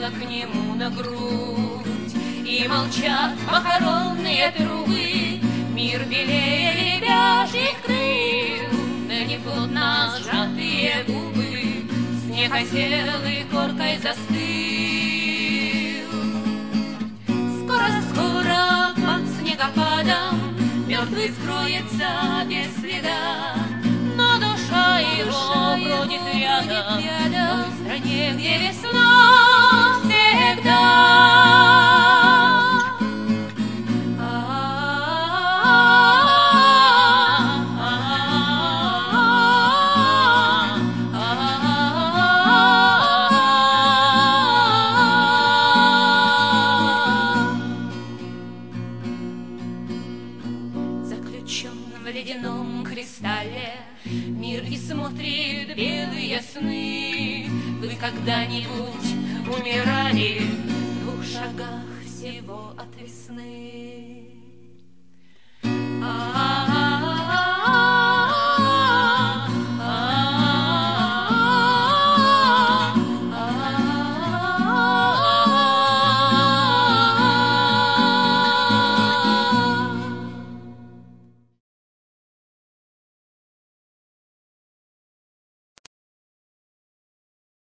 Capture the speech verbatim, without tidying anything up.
села к нему на грудь, и молчат похоронные трубы, мир белее лебяжьих крыл, да неплотно сжатые губы, снег осел и коркой застыл. Скоро-скоро под снегопадом мертвый скроется без следа, но душа его бродит рядом в той стране, где весна всегда. В ледяном кристалле мир и смотрит белые сны. Вы когда-нибудь умирали в двух шагах всего от весны? А-а-а.